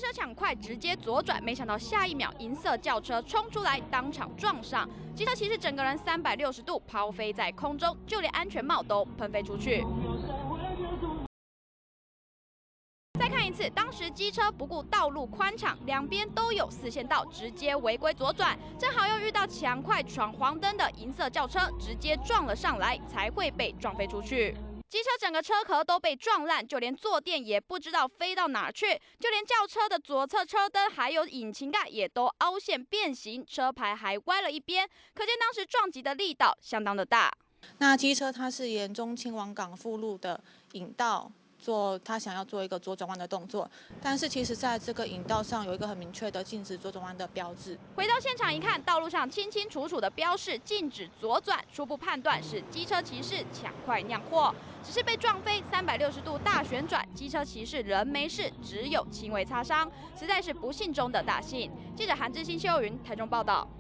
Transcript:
车抢快直接左转，没想到下一秒银色轿车冲出来，当场撞上。机车骑士整个人360度抛飞在空中，就连安全帽都喷飞出去。再看一次，当时机车不顾道路宽敞，两边都有4线道，直接违规左转，正好又遇到抢快闯黄灯的银色轿车，直接撞了上来，才会被撞飞出去。机车整个车壳都被撞烂，就连坐垫也不知道飞到哪去，就连轿车的左侧车灯还有引擎盖也都凹陷变形，车牌还歪了一边，可见当时撞击的力道相当的大。 那机车它是沿中清王港附路的引道他想要做一个左转弯的动作，但是其实在这个引道上有一个很明确的禁止左转弯的标志。 回到现场一看，道路上清清楚楚的标示禁止左转，初步判断是机车骑士抢快酿祸，只是被撞飞360度大旋转，机车骑士人没事，只有轻微擦伤，实在是不幸中的大幸。记者韩志新、谢佑云台中报道。